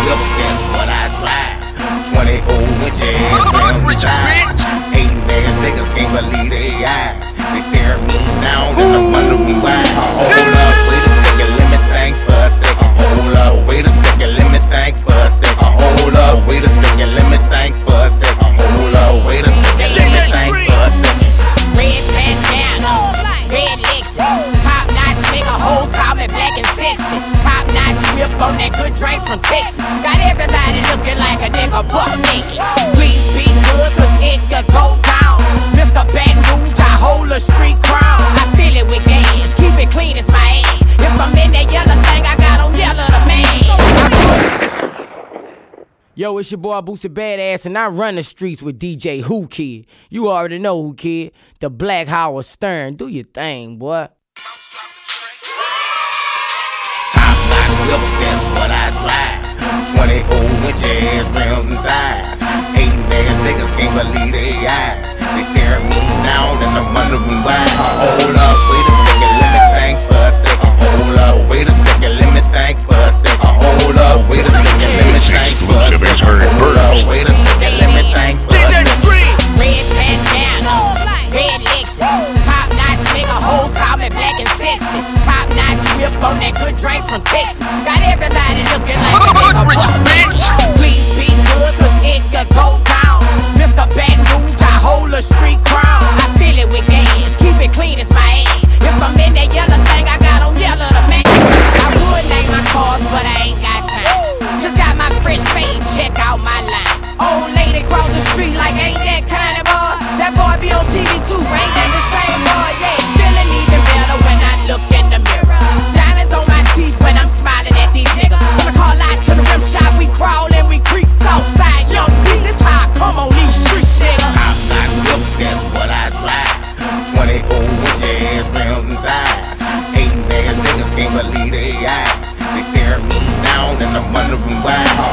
whips, that's what I drive. 20 old witches round the thighs. Hating ass niggas can't believe their eyes. They stare me down and I'm wondering why. Hold up, wait a second, let me think for a second. Hold up, wait a second, let me think for a second. Hold up, wait a second, let me think for a second. Hold up, wait a second, let me think for a second. Red bandana, red Lexus, top notch nigga, hoes call me black and sexy. Top notch whip on that good drink from Texas. Got everybody looking like a nigga buck naked. Please be good, cause it could go down. Mr. Baton Rouge, I hold a street crown. I fill it with gas, keep it clean as my ass. If I'm in that yellow thing, I got on yellow the man. Yo, it's your boy Boosie Badass, and I run the streets with DJ Who Kid. You already know Who Kid, the Black Howard Stern. Do your thing, boy. Top notch whips, that's what I drive. 20 old witches round the thighs. Hating ass niggas can't believe their eyes. They stare me down and I'm wondering why. Hold up, wait a second, let me think for a second. Hold up, wait a second, let me think for a second. Hold up, wait a second, let me think for a second. Hold up, wait a second, let me think for a second. Red bandana, red Lexus, top notch nigga, hoes call me black and sexy. Top notch whip on that good drink from Texas. Got everybody looking like a nigga buck naked. Please be good, cause it could go down. Mr. Baton Rouge, I hold a street crown. I fill it with gas, keep it clean as my ass. If I'm in that yellow thing, I got on yellow the man. I would name my cars, but I ain't got time. Just got my fresh fade, check out my line. Old lady cross the street like ain't that kind of boy. That boy be on TV too, ain't that the same boy? Yeah, feeling even better when I look in the mirror. Diamonds on my teeth when I'm smiling at these niggas. Wanna call out to the rim shop, we crawl and we creep. Southside young beat, this how I come on these streets, nigga. Top notch whips, that's what I drive. 20 old witches round the thighs. Hating ass niggas can't believe their eyes. They stare me down and I'm wondering why.